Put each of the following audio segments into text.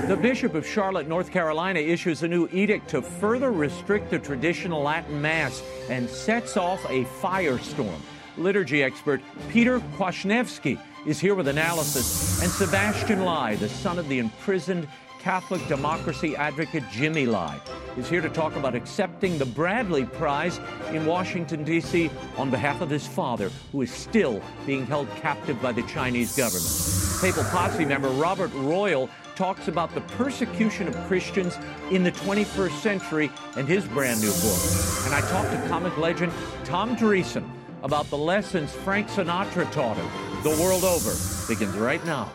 The Bishop of Charlotte, North Carolina, issues a new edict to further restrict the traditional Latin Mass and sets off a firestorm. Liturgy expert Peter Kwasniewski is here with analysis, and Sebastian Lai, the son of the imprisoned Catholic democracy advocate Jimmy Lai, is here to talk about accepting the Bradley Prize in Washington, D.C. on behalf of his father, who is still being held captive by the Chinese government. Papal Posse member Robert Royal talks about the persecution of Christians in the 21st century and his brand new book. And I talked to comic legend Tom Dreesen about the lessons Frank Sinatra taught him. The World Over begins right now.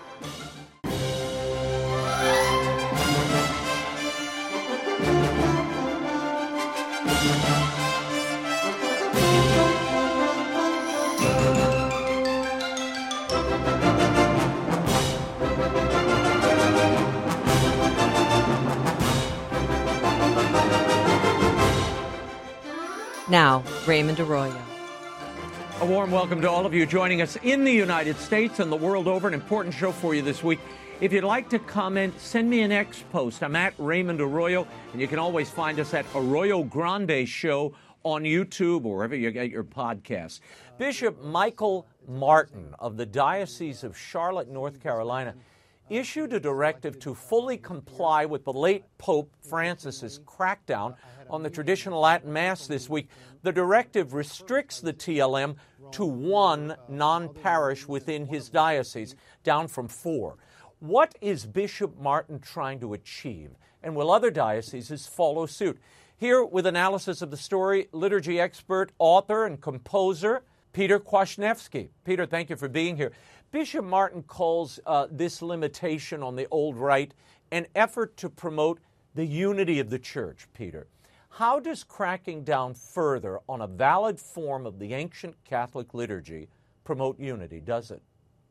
Now, Raymond Arroyo. A warm welcome to all of you joining us in the United States and the world over. An important show for you this week. If you'd like to comment, send me an X post. I'm at Raymond Arroyo, and you can always find us at Arroyo Grande Show on YouTube or wherever you get your podcasts. Bishop Michael Martin of the Diocese of Charlotte, North Carolina, issued a directive to fully comply with the late Pope Francis's crackdown on the traditional Latin Mass this week. The directive restricts the TLM to one non-parish within his diocese, down from 4. What is Bishop Martin trying to achieve, and will other dioceses follow suit? Here with analysis of the story, liturgy expert, author, and composer, Peter Kwasniewski. Peter, thank you for being here. Bishop Martin calls this limitation on the old rite an effort to promote the unity of the Church, Peter. How does cracking down further on a valid form of the ancient Catholic liturgy promote unity, does it?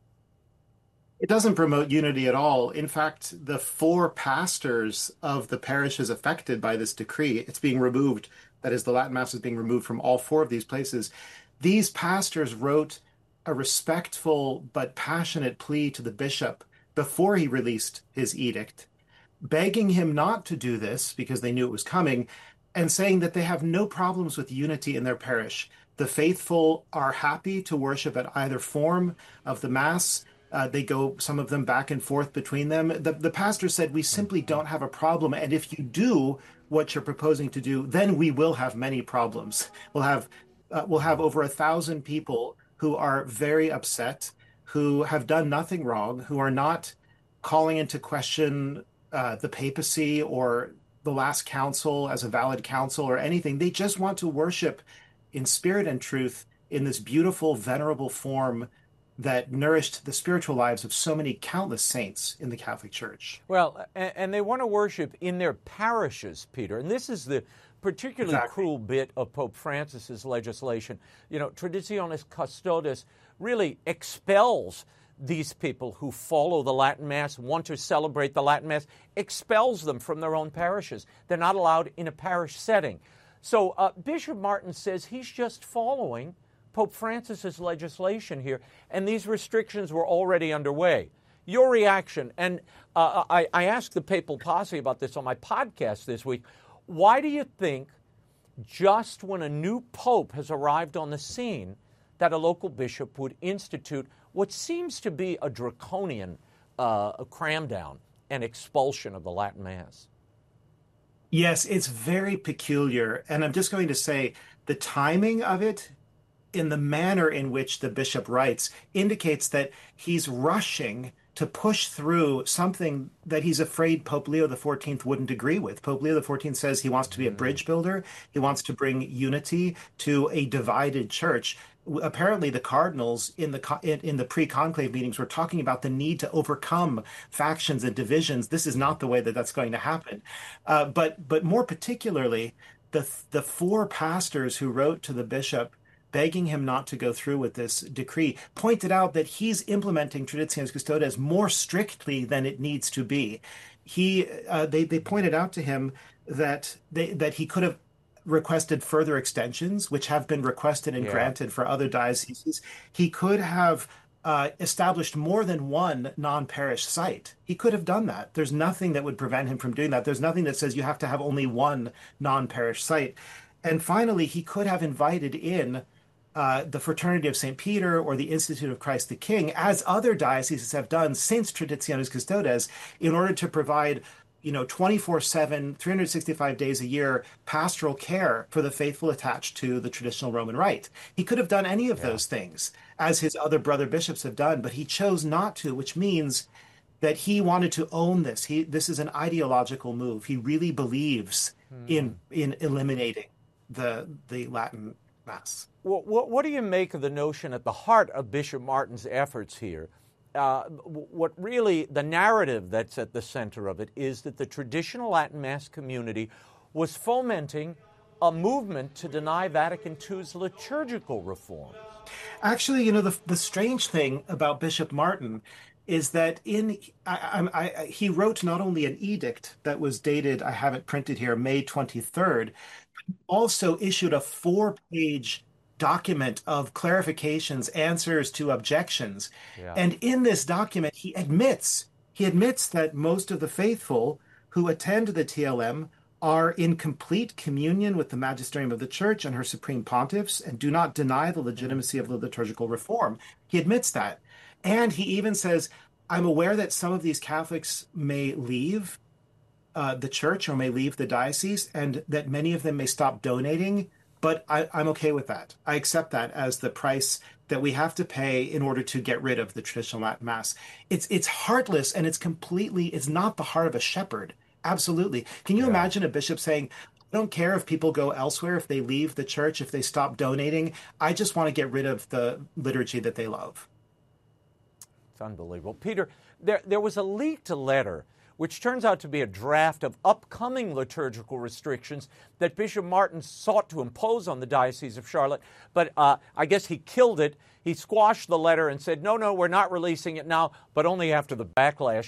It doesn't promote unity at all. In fact, the 4 pastors of the parishes affected by this decree, it's being removed. That is, the Latin Mass is being removed from all 4 of these places. These pastors wrote a respectful but passionate plea to the bishop before he released his edict, begging him not to do this because they knew it was coming, and saying that they have no problems with unity in their parish. The faithful are happy to worship at either form of the Mass. They go, some of them, back and forth between them. The pastor said, we simply don't have a problem. And if you do what you're proposing to do, then we will have many problems. We'll have over 1,000 people who are very upset, who have done nothing wrong, who are not calling into question the papacy or the last council as a valid council or anything. They just want to worship in spirit and truth in this beautiful, venerable form that nourished the spiritual lives of so many countless saints in the Catholic Church. Well, and they want to worship in their parishes, Peter. And this is the particularly cruel bit of Pope Francis's legislation. You know, Traditionis Custodes really expels these people who follow the Latin Mass, want to celebrate the Latin Mass, expels them from their own parishes. They're not allowed in a parish setting. So Bishop Martin says he's just following Pope Francis's legislation here, and these restrictions were already underway. Your reaction, and I asked the Papal Posse about this on my podcast this week. Why do you think just when a new pope has arrived on the scene that a local bishop would institute what seems to be a draconian cram down and expulsion of the Latin Mass? Yes, it's very peculiar. And I'm just going to say the timing of it, in the manner in which the bishop writes, indicates that he's rushing to push through something that he's afraid Pope Leo XIV wouldn't agree with. Pope Leo XIV says he wants to be a bridge builder. He wants to bring unity to a divided church. Apparently, the cardinals in the pre-conclave meetings were talking about the need to overcome factions and divisions. This is not the way that that's going to happen. But more particularly, the 4 pastors who wrote to the bishop begging him not to go through with this decree, pointed out that he's implementing Traditionis Custodes more strictly than it needs to be. They pointed out to him that he could have requested further extensions, which have been requested and granted for other dioceses. He could have established more than one non-parish site. He could have done that. There's nothing that would prevent him from doing that. There's nothing that says you have to have only one non-parish site. And finally, he could have invited in the Fraternity of St. Peter or the Institute of Christ the King, as other dioceses have done since Traditionis Custodes, in order to provide 24/7, 365 days a year pastoral care for the faithful attached to the traditional Roman rite. He could have done any of those things, as his other brother bishops have done, but he chose not to, which means that he wanted to own this. This is an ideological move. He really believes in eliminating the Latin Mass. What do you make of the notion at the heart of Bishop Martin's efforts here? What really, the narrative that's at the center of it is that the traditional Latin Mass community was fomenting a movement to deny Vatican II's liturgical reforms. Actually, the strange thing about Bishop Martin is that he wrote not only an edict that was dated, I have it printed here, May 23rd, also issued a 4-page document of clarifications, answers to objections. Yeah. And in this document, he admits that most of the faithful who attend the TLM are in complete communion with the magisterium of the Church and her supreme pontiffs and do not deny the legitimacy of the liturgical reform. He admits that. And he even says, I'm aware that some of these Catholics may leave the church or may leave the diocese, and that many of them may stop donating, but I'm okay with that. I accept that as the price that we have to pay in order to get rid of the traditional Latin Mass. It's heartless, and it's not the heart of a shepherd. Absolutely. Can you imagine a bishop saying, I don't care if people go elsewhere, if they leave the church, if they stop donating. I just want to get rid of the liturgy that they love. It's unbelievable. Peter, there was a leaked letter which turns out to be a draft of upcoming liturgical restrictions that Bishop Martin sought to impose on the Diocese of Charlotte. But I guess he killed it. He squashed the letter and said, no, we're not releasing it now, but only after the backlash.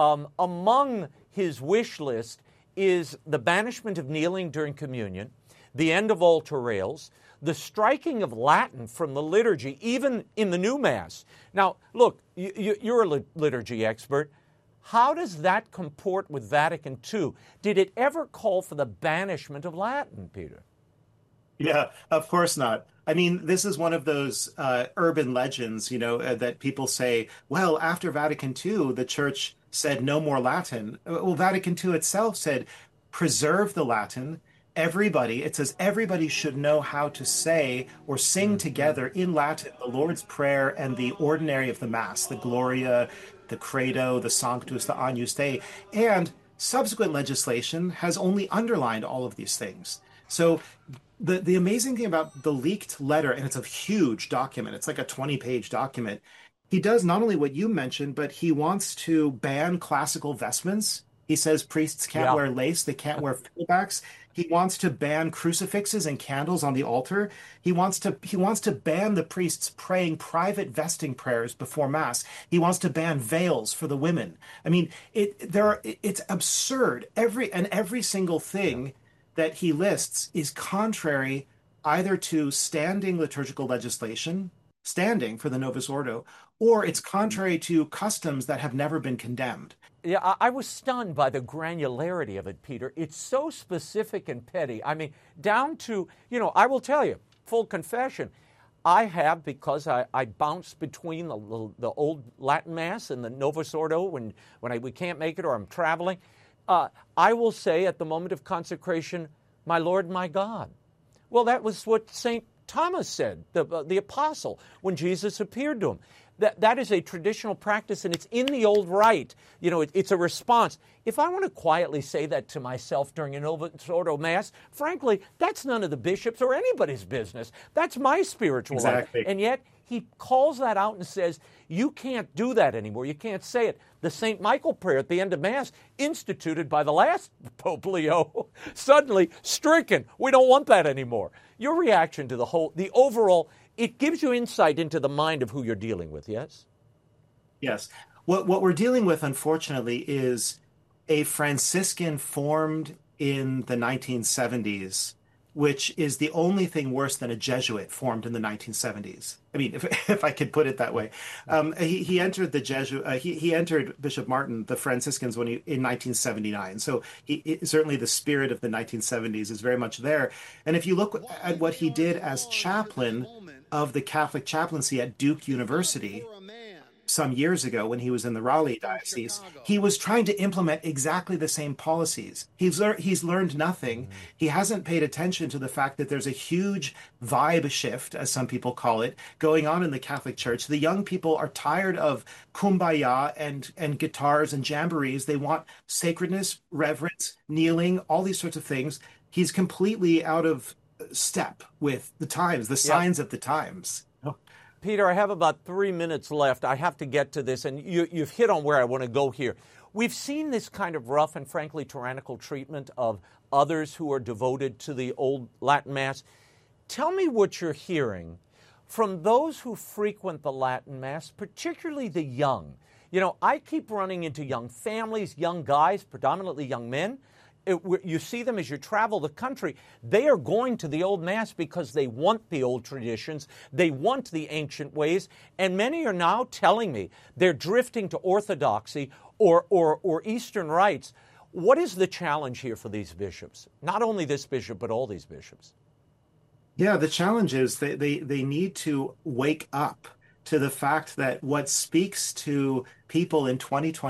Among his wish list is the banishment of kneeling during communion, the end of altar rails, the striking of Latin from the liturgy, even in the new Mass. Now, look, you're a liturgy expert. How does that comport with Vatican II? Did it ever call for the banishment of Latin, Peter? Yeah, of course not. I mean, this is one of those urban legends, that people say, well, after Vatican II, the Church said no more Latin. Well, Vatican II itself said, preserve the Latin. It says everybody should know how to say or sing together in Latin the Lord's Prayer and the ordinary of the Mass, the Gloria, the Credo, the Sanctus, the Agnus Dei. And subsequent legislation has only underlined all of these things. So the amazing thing about the leaked letter, and it's a huge document, it's like a 20-page document, he does not only what you mentioned, but he wants to ban classical vestments. He says priests can't wear lace, they can't wear fiddlebacks. He wants to ban crucifixes and candles on the altar. He wants to ban the priests praying private vesting prayers before Mass. He wants to ban veils for the women. I mean, it's absurd. Every single thing that he lists is contrary either to standing liturgical legislation, standing for the Novus Ordo, or it's contrary to customs that have never been condemned. Yeah, I was stunned by the granularity of it, Peter. It's so specific and petty. I mean, down to, I will tell you, full confession, I have, because I bounce between the old Latin Mass and the Novus Ordo when we can't make it or I'm traveling, I will say at the moment of consecration, my Lord, my God. Well, that was what St. Thomas said, the apostle, when Jesus appeared to him. That is a traditional practice, and it's in the old rite. It's a response. If I want to quietly say that to myself during a Novus Ordo Mass, frankly, that's none of the bishop's or anybody's business. That's my spiritual life. And yet, he calls that out and says, you can't do that anymore. You can't say it. The St. Michael prayer at the end of Mass, instituted by the last Pope Leo, suddenly stricken. We don't want that anymore. Your reaction to the overall, it gives you insight into the mind of who you're dealing with, yes? Yes. What we're dealing with, unfortunately, is a Franciscan formed in the 1970s which is the only thing worse than a Jesuit formed in the 1970s. I mean, if I could put it that way. He entered the Jesuit. He entered Bishop Martin, the Franciscans, in 1979. So certainly the spirit of the 1970s is very much there. And if you look at what he did as chaplain of the Catholic chaplaincy at Duke University some years ago when he was in the Raleigh diocese, he was trying to implement exactly the same policies. He's learned nothing. He hasn't paid attention to the fact that there's a huge vibe shift, as some people call it, going on in the Catholic Church. The young people are tired of kumbaya and guitars and jamborees. They want sacredness, reverence, kneeling, all these sorts of things. He's completely out of step with the times, the signs of the times. Peter, I have about 3 minutes left. I have to get to this, and you've hit on where I want to go here. We've seen this kind of rough and frankly tyrannical treatment of others who are devoted to the old Latin Mass. Tell me what you're hearing from those who frequent the Latin Mass, particularly the young. You know, I keep running into young families, young guys, predominantly young men. You see them as you travel the country. They are going to the old Mass because they want the old traditions. They want the ancient ways. And many are now telling me they're drifting to Orthodoxy or Eastern rites. What is the challenge here for these bishops? Not only this bishop, but all these bishops. Yeah, the challenge is they need to wake up to the fact that what speaks to people in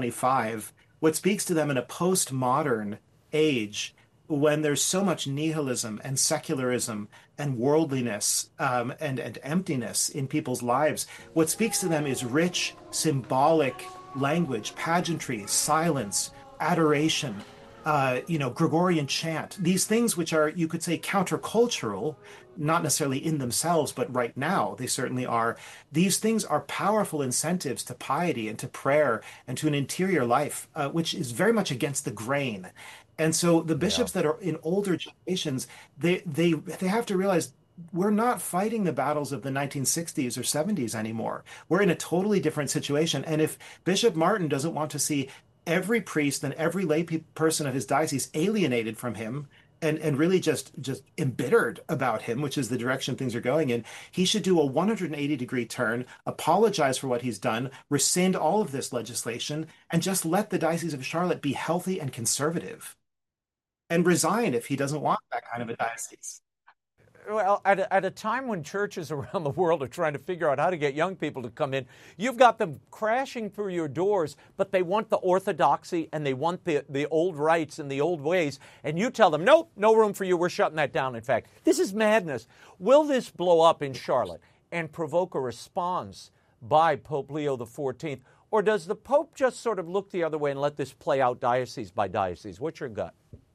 2025, what speaks to them in a postmodern age, when there's so much nihilism and secularism and worldliness and emptiness in people's lives, what speaks to them is rich, symbolic language, pageantry, silence, adoration, Gregorian chant, these things which are, you could say, countercultural, not necessarily in themselves, but right now they certainly are. These things are powerful incentives to piety and to prayer and to an interior life, which is very much against the grain. And so the bishops that are in older generations, they have to realize we're not fighting the battles of the 1960s or 70s anymore. We're in a totally different situation. And if Bishop Martin doesn't want to see every priest and every lay person of his diocese alienated from him and really just embittered about him, which is the direction things are going in, he should do a 180-degree turn, apologize for what he's done, rescind all of this legislation, and just let the Diocese of Charlotte be healthy and conservative, and resign if he doesn't want that kind of a diocese. Well, at a time when churches around the world are trying to figure out how to get young people to come in, you've got them crashing through your doors, but they want the orthodoxy and they want the old rites and the old ways, and you tell them, nope, no room for you, we're shutting that down, in fact. This is madness. Will this blow up in Charlotte and provoke a response by Pope Leo XIV, or does the Pope just sort of look the other way and let this play out diocese by diocese? What's your gut?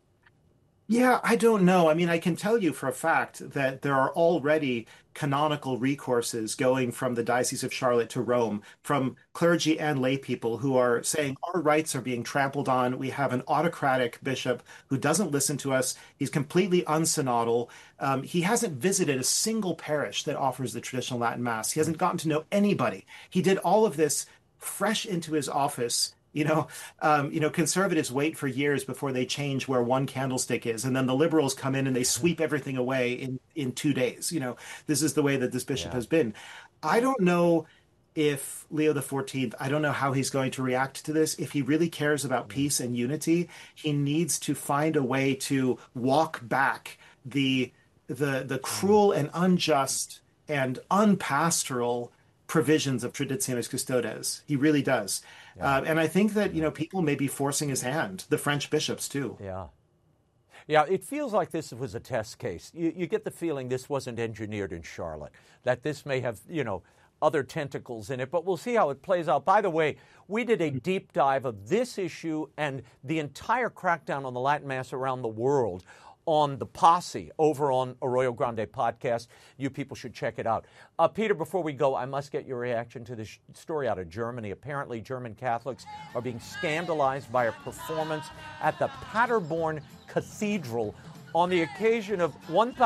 Yeah, I don't know. I mean, I can tell you for a fact that there are already canonical recourses going from the Diocese of Charlotte to Rome, from clergy and lay people who are saying our rights are being trampled on. We have an autocratic bishop who doesn't listen to us. He's completely unsynodal. He hasn't visited a single parish that offers the traditional Latin Mass. He hasn't gotten to know anybody. He did all of this fresh into his office. Conservatives wait for years before they change where one candlestick is, and then the liberals come in and they sweep everything away in 2 days. This is the way that this bishop has been. I don't know if Leo XIV, I don't know how he's going to react to this. If he really cares about peace and unity, he needs to find a way to walk back the cruel and unjust and unpastoral provisions of Traditionis Custodes. He really does. Yeah. And I think that, people may be forcing his hand, the French bishops too. Yeah. Yeah, it feels like this was a test case. You get the feeling this wasn't engineered in Charlotte, that this may have, other tentacles in it, but we'll see how it plays out. By the way, we did a deep dive of this issue and the entire crackdown on the Latin Mass around the world on the Posse over on Arroyo Grande podcast. You people should check it out. Peter, before we go, I must get your reaction to this story out of Germany. Apparently, German Catholics are being scandalized by a performance at the Paderborn Cathedral on the occasion of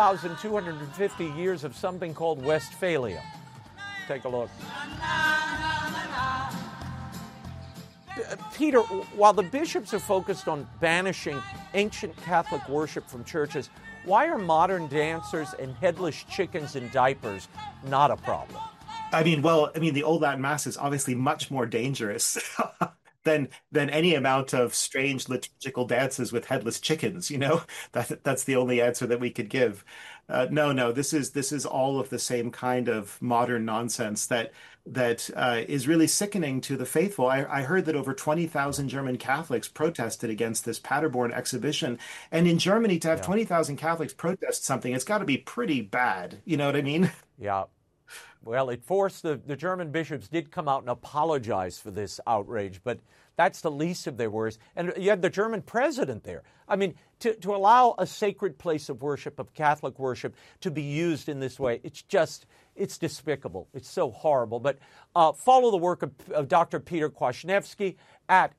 1,250 years of something called Westphalia. Take a look. Peter, while the bishops are focused on banishing ancient Catholic worship from churches, why are modern dancers and headless chickens in diapers not a problem? The Old Latin Mass is obviously much more dangerous than any amount of strange liturgical dances with headless chickens. That's the only answer that we could give. No, this is all of the same kind of modern nonsense that is really sickening to the faithful. I heard that over 20,000 German Catholics protested against this Paderborn exhibition, and in Germany to have 20,000 Catholics protest something, it's got to be pretty bad. You know what I mean? Yeah. Well, it forced the German bishops did come out and apologize for this outrage, but that's the least of their worries. And you had the German president there. I mean, to allow a sacred place of worship, of Catholic worship, to be used in this way, it's despicable. It's so horrible. But follow the work of Dr. Peter Kwasniewski at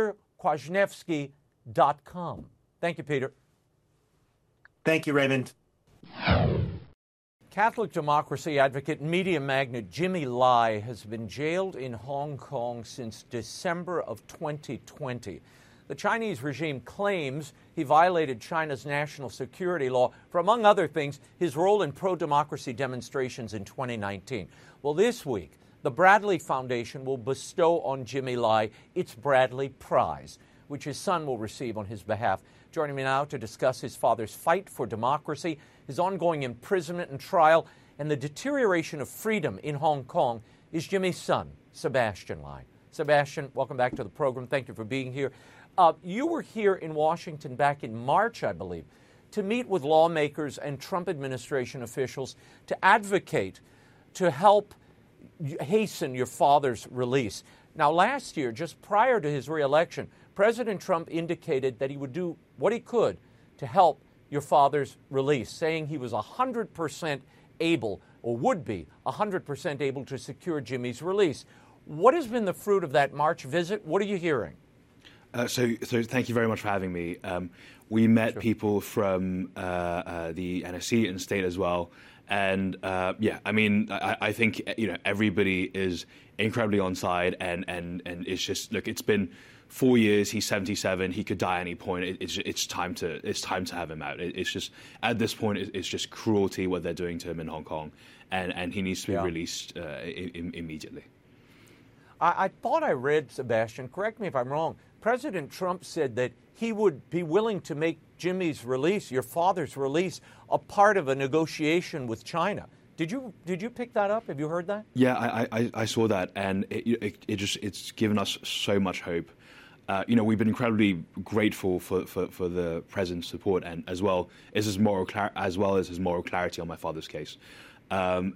peterkwasniewski.com. Thank you, Peter. Thank you, Raymond. Catholic democracy advocate and media magnate Jimmy Lai has been jailed in Hong Kong since December of 2020. The Chinese regime claims he violated China's national security law for, among other things, his role in pro-democracy demonstrations in 2019. Well, this week, the Bradley Foundation will bestow on Jimmy Lai its Bradley Prize, which his son will receive on his behalf. Joining me now to discuss his father's fight for democracy, his ongoing imprisonment and trial, and the deterioration of freedom in Hong Kong is Jimmy's son, Sebastian Lai. Sebastian, welcome back to the program. Thank you for being here. You were here in Washington back in March, I believe, to meet with lawmakers and Trump administration officials to advocate to help hasten your father's release. Now, last year, just prior to his reelection, President Trump indicated that he would do what he could to help your father's release, saying he was 100% able, or would be 100% able, to secure Jimmy's release. What has been the fruit of that March visit? What are you hearing? So thank you very much for having me. We met people from the NSC and state as well. And I think everybody is incredibly on side, and it's just, look, it's been 4 years. He's 77. He could die at any point. It's time to have him out. It's just, at this point, it's just cruelty what they're doing to him in Hong Kong, and he needs to be released immediately. I thought I read, Sebastian, correct me if I'm wrong, President Trump said that he would be willing to make Jimmy's release, your father's release, a part of a negotiation with China. Did you pick that up? Have you heard that? Yeah, I saw that, and it's given us so much hope. We've been incredibly grateful for the president's support, and as well as his moral clarity on my father's case. We're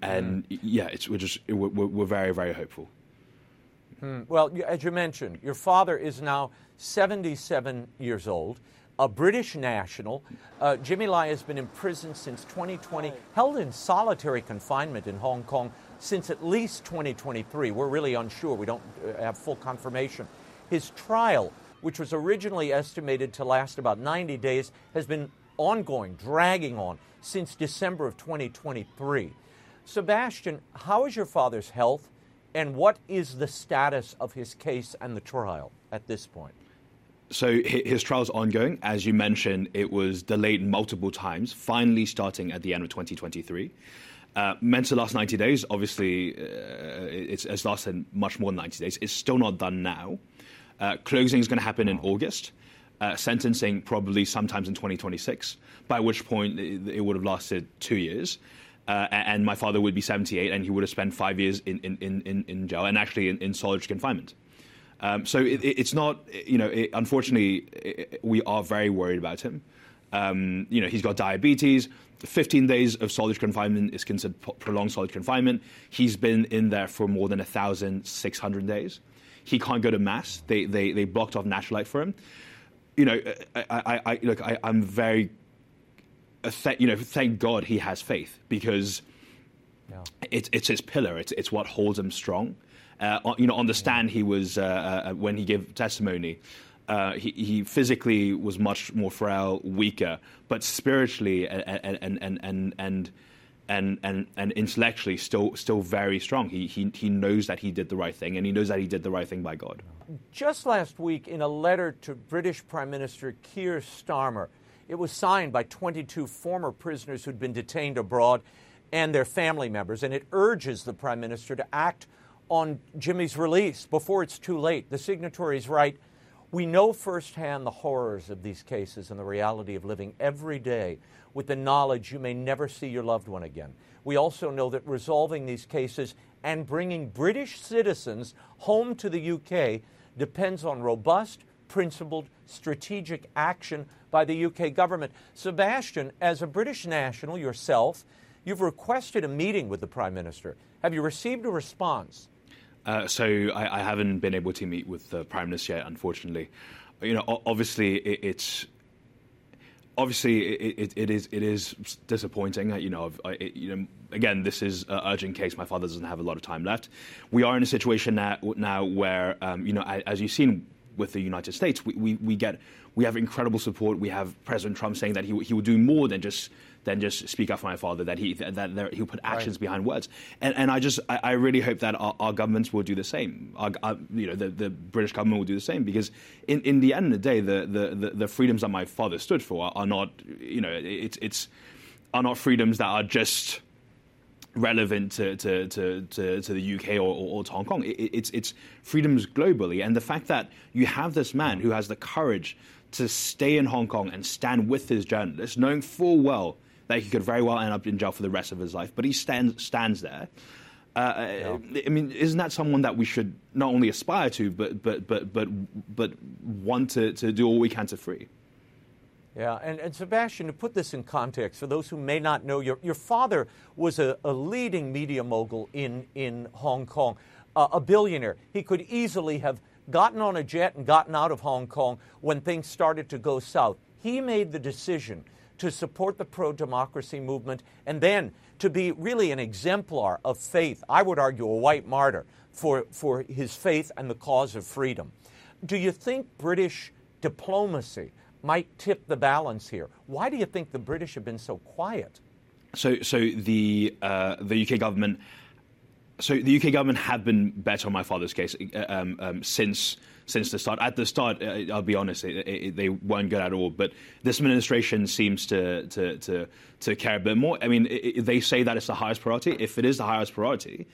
very, very hopeful. Well, as you mentioned, your father is now 77 years old, a British national. Jimmy Lai has been in prison since 2020, held in solitary confinement in Hong Kong since at least 2023. We're really unsure. We don't have full confirmation. His trial, which was originally estimated to last about 90 days, has been ongoing, dragging on since December of 2023. Sebastian, how is your father's health, and what is the status of his case and the trial at this point? So his trial's ongoing. As you mentioned, it was delayed multiple times, finally starting at the end of 2023. Meant to last 90 days. Obviously, it's lasted much more than 90 days. It's still not done now. Closing is going to happen in August. Sentencing probably sometimes in 2026, by which point it would have lasted 2 years. And my father would be 78, and he would have spent 5 years in jail, and actually in solitary confinement. So it's not, unfortunately, we are very worried about him. He's got diabetes. 15 days of solitary confinement is considered prolonged solitary confinement. He's been in there for more than 1,600 days. He can't go to mass. They blocked off Natural Light for him. I'm very, thank God he has faith, because it's his pillar. It's what holds him strong. On the stand, he was when he gave testimony, he physically was much more frail, weaker, but spiritually and intellectually still very strong. He knows that he did the right thing, and he knows that he did the right thing by God. Just last week, in a letter to British Prime Minister Keir Starmer, it was signed by 22 former prisoners who'd been detained abroad and their family members, and it urges the Prime Minister to act on Jimmy's release before it's too late. The signatories write, "We know firsthand the horrors of these cases and the reality of living every day with the knowledge you may never see your loved one again. We also know that resolving these cases and bringing British citizens home to the UK depends on robust, principled, strategic action by the UK government." Sebastian, as a British national yourself, you've requested a meeting with the Prime Minister. Have you received a response? So I haven't been able to meet with the Prime Minister yet, unfortunately. Obviously it is disappointing. Again, this is an urgent case. My father doesn't have a lot of time left. We are in a situation now where, as you've seen with the United States, we have incredible support. We have President Trump saying that he will do more than just speak up for my father, that he'll put actions behind words. And I really hope that our governments will do the same. The British government will do the same, because in the end of the day, the freedoms that my father stood for are not, are not freedoms that are just relevant to the UK or to Hong Kong. It's freedoms globally. And the fact that you have this man who has the courage to stay in Hong Kong and stand with his journalists, knowing full well that he could very well end up in jail for the rest of his life, but he stands there. I mean, isn't that someone that we should not only aspire to, but want to do all we can to free? Yeah, and Sebastian, to put this in context, for those who may not know, your father was a leading media mogul in Hong Kong, a billionaire. He could easily have gotten on a jet and gotten out of Hong Kong when things started to go south. He made the decision to support the pro-democracy movement and then to be really an exemplar of faith, I would argue a white martyr, for his faith and the cause of freedom. Do you think British diplomacy might tip the balance here? Why do you think the British have been so quiet? So the UK government. So the UK government have been better on my father's case since the start. At the start, I'll be honest, they weren't good at all. But this administration seems to care a bit more. I mean, they say that it's the highest priority. If it is the highest priority,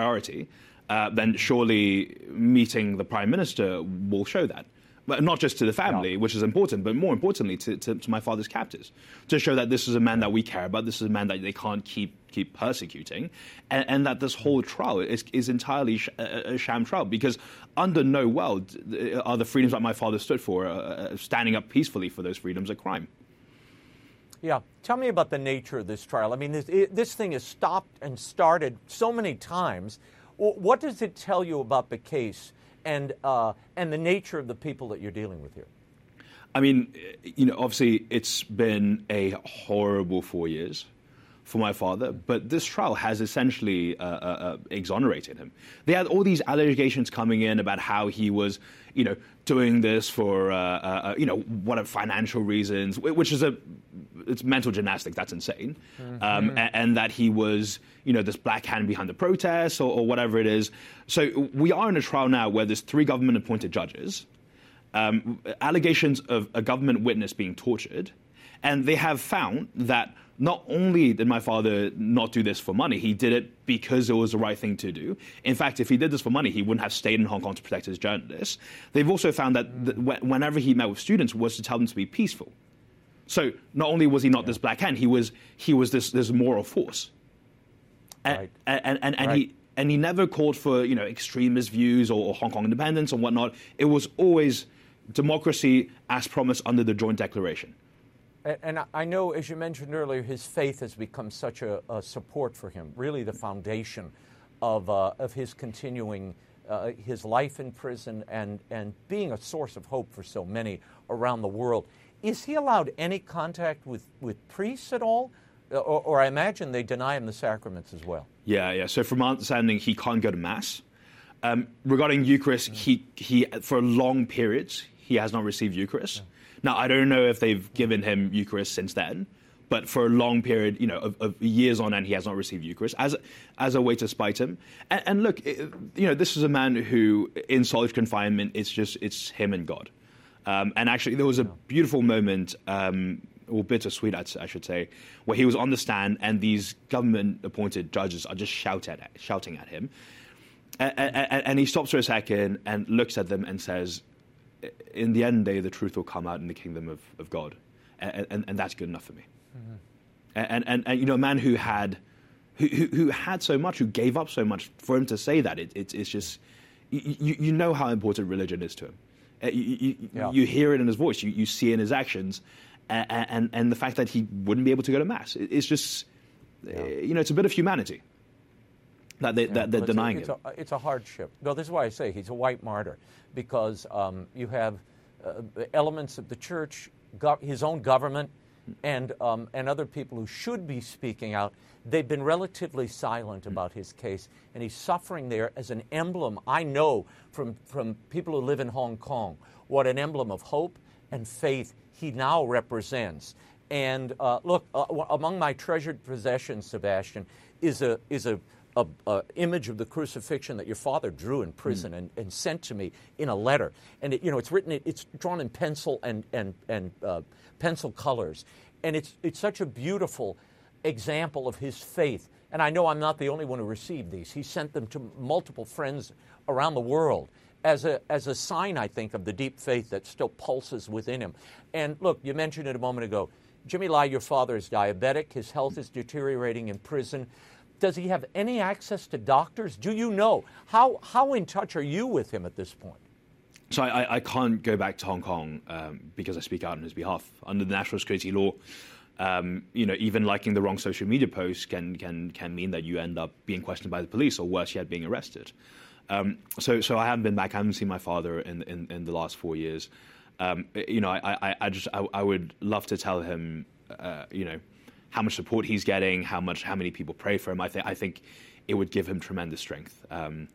then surely meeting the Prime Minister will show that. But not just to the family, which is important, but more importantly to my father's captors, to show that this is a man that we care about, this is a man that they can't keep persecuting, and that this whole trial is entirely a sham trial, because under no world are the freedoms that my father stood for, standing up peacefully for those freedoms, a crime. Yeah. Tell me about the nature of this trial. I mean, this thing has stopped and started so many times. What does it tell you about the case and the nature of the people that you're dealing with here? I mean, obviously it's been a horrible 4 years for my father, but this trial has essentially exonerated him. They had all these allegations coming in about how he was, doing this for, financial reasons, which is it's mental gymnastics. That's insane. Mm-hmm. And that he was, this black hand behind the protests or whatever it is. So we are in a trial now where there's 3 government-appointed judges, allegations of a government witness being tortured, and they have found that not only did my father not do this for money, he did it because it was the right thing to do. In fact, if he did this for money, he wouldn't have stayed in Hong Kong to protect his journalists. They've also found that whenever he met with students was to tell them to be peaceful. So not only was he not this black hand, he was this moral force. And he never called for extremist views or Hong Kong independence or whatnot. It was always democracy as promised under the Joint Declaration. And I know, as you mentioned earlier, his faith has become such a support for him, really the foundation of his continuing his life in prison and being a source of hope for so many around the world. Is he allowed any contact with priests at all? Or I imagine they deny him the sacraments as well. Yeah. So from my understanding, he can't go to Mass. Regarding Eucharist, he for long periods, he has not received Eucharist. Yeah. Now, I don't know if they've given him Eucharist since then, but for a long period, of years on end, he has not received Eucharist as a way to spite him. And look, this is a man who, in solitary confinement, it's him and God. And actually, there was a beautiful moment, or bittersweet, I should say, where he was on the stand, and these government-appointed judges are just shouting at him, and he stops for a second and looks at them and says, "In the end day, the truth will come out in the kingdom of God." And that's good enough for me. Mm-hmm. And a man who had so much, who gave up so much, for him to say that, it's just, you know how important religion is to him. You hear it in his voice, you see it in his actions, and the fact that he wouldn't be able to go to Mass, it's just, it's a bit of humanity that they're denying him. It's a hardship. No, this is why I say he's a white martyr, because you have elements of the church, his own government, and other people who should be speaking out. They've been relatively silent about his case, and he's suffering there as an emblem. I know from people who live in Hong Kong what an emblem of hope and faith he now represents. And look, among my treasured possessions, Sebastian, is a image of the crucifixion that your father drew in prison and sent to me in a letter. And it's drawn in pencil and pencil colors, and it's such a beautiful example of his faith. And I know I'm not the only one who received these. He sent them to multiple friends around the world as a sign, I think, of the deep faith that still pulses within him. And look, you mentioned it a moment ago. Jimmy Lai, your father, is diabetic. His health is deteriorating in prison. Does he have any access to doctors? Do you know? How in touch are you with him at this point? So I can't go back to Hong Kong because I speak out on his behalf. Under the national security law, even liking the wrong social media post can mean that you end up being questioned by the police, or worse yet, being arrested. So I haven't been back. I haven't seen my father in the last 4 years. I would love to tell him, how much support he's getting, how many people pray for him. I think it would give him tremendous strength. I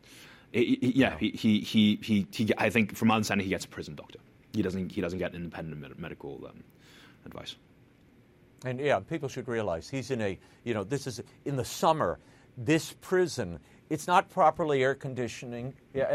think, from my understanding, he gets a prison doctor. He doesn't get independent medical advice. And people should realize he's in this is in the summer. This prison, it's not properly air conditioned.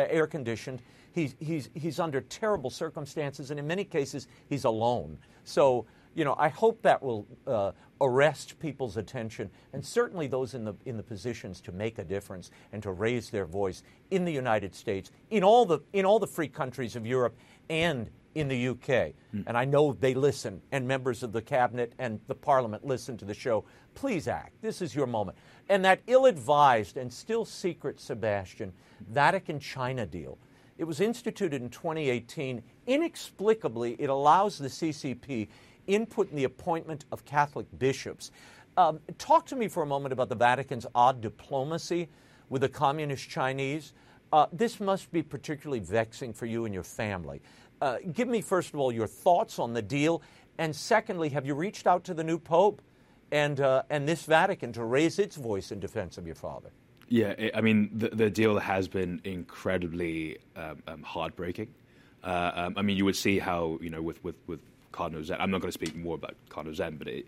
He's under terrible circumstances, and in many cases he's alone. So I hope that will arrest people's attention, and certainly those in the positions to make a difference and to raise their voice in the United States, in all the free countries of Europe, and in the UK. And I know they listen, and members of the cabinet and the parliament listen to the show. Please act. This is your moment. And that ill-advised and still secret, Sebastian, Vatican-China deal, it was instituted in 2018. Inexplicably, it allows the CCP input in the appointment of Catholic bishops. Talk to me for a moment about the Vatican's odd diplomacy with the communist Chinese. This must be particularly vexing for you and your family. Give me, first of all, your thoughts on the deal, and secondly, have you reached out to the new Pope and this Vatican to raise its voice in defense of your father? Yeah, I mean, the deal has been incredibly heartbreaking. You would see how, with Cardinal Zen, I'm not going to speak more about Cardinal Zen, but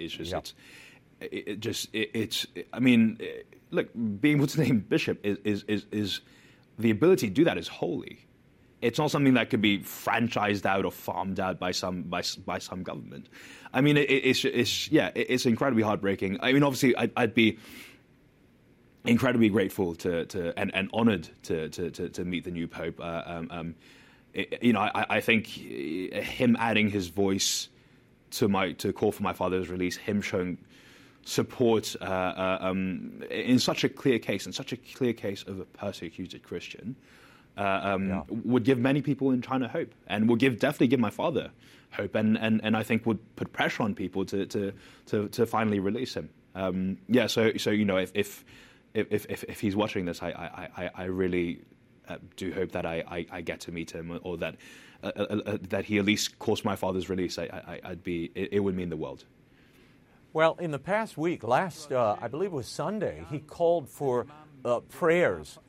look, being able to name bishop is the ability to do that is holy. It's not something that could be franchised out or farmed out by some government. I mean, it's incredibly heartbreaking. I mean, obviously, I'd be incredibly grateful and honored to meet the new Pope. I think him adding his voice to call for my father's release, him showing support in such a clear case, of a persecuted Christian, would give many people in China hope, and would definitely give my father hope, and I think would put pressure on people to finally release him. If he's watching this, I really do hope that I get to meet him, or that he at least calls my father's release. It would mean the world. Well, in the past week, I believe it was Sunday, he called for prayers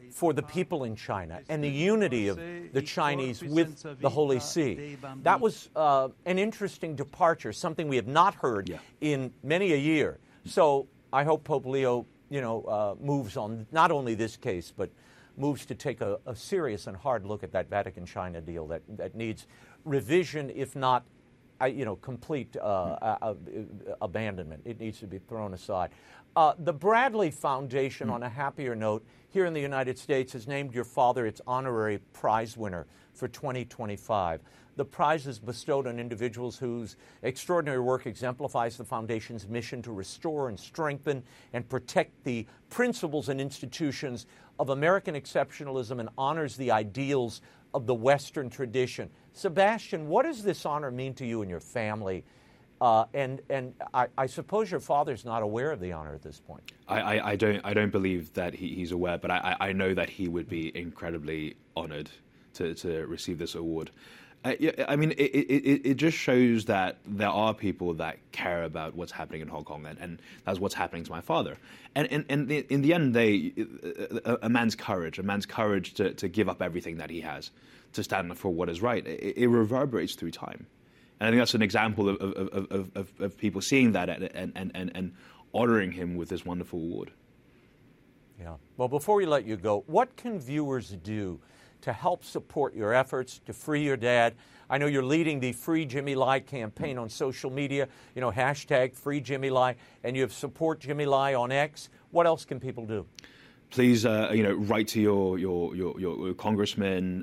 for the people in China and the unity of the Chinese with the Holy See. That was an interesting departure, something we have not heard in many a year. So I hope Pope Leo, moves on not only this case, but moves to take a serious and hard look at that Vatican-China deal that needs revision, if not, complete abandonment. It needs to be thrown aside. The Bradley Foundation, on a happier note, here in the United States, has named your father its honorary prize winner for 2025. The prize is bestowed on individuals whose extraordinary work exemplifies the Foundation's mission to restore and strengthen and protect the principles and institutions of American exceptionalism and honors the ideals of the Western tradition. Sebastian, what does this honor mean to you and your family? And I suppose your father's not aware of the honor at this point. I don't believe that he's aware, but I know that he would be incredibly honored to receive this award. I mean, it just shows that there are people that care about what's happening in Hong Kong, and that's what's happening to my father. And in the end, a man's courage to give up everything that he has to stand for what is right, it reverberates through time. And I think that's an example of people seeing that and honoring him with this wonderful award. Yeah. Well, before we let you go, what can viewers do to help support your efforts to free your dad? I know you're leading the Free Jimmy Lai campaign on social media, hashtag Free Jimmy Lai, and you have Support Jimmy Lai on X. What else can people do? Please, write to your congressman.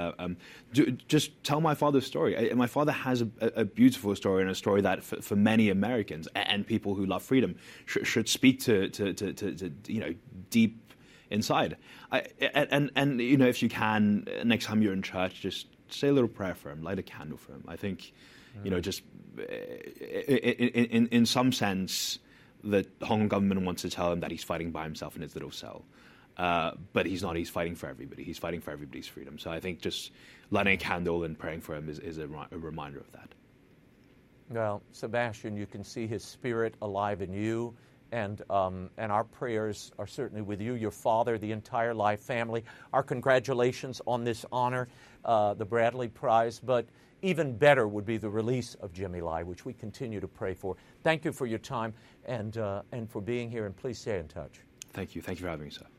Just tell my father's story. My father has a beautiful story, and a story that for many Americans and people who love freedom should speak to deep inside. And if you can, next time you're in church, just say a little prayer for him, light a candle for him. I think, just in some sense, the Hong Kong government wants to tell him that he's fighting by himself in his little cell. But he's not. He's fighting for everybody. He's fighting for everybody's freedom. So I think just lighting a candle and praying for him is a reminder of that. Well, Sebastian, you can see his spirit alive in you. And our prayers are certainly with you, your father, the entire Lai family. Our congratulations on this honor, the Bradley Prize. But even better would be the release of Jimmy Lai, which we continue to pray for. Thank you for your time and for being here, and please stay in touch. Thank you. Thank you for having me, sir.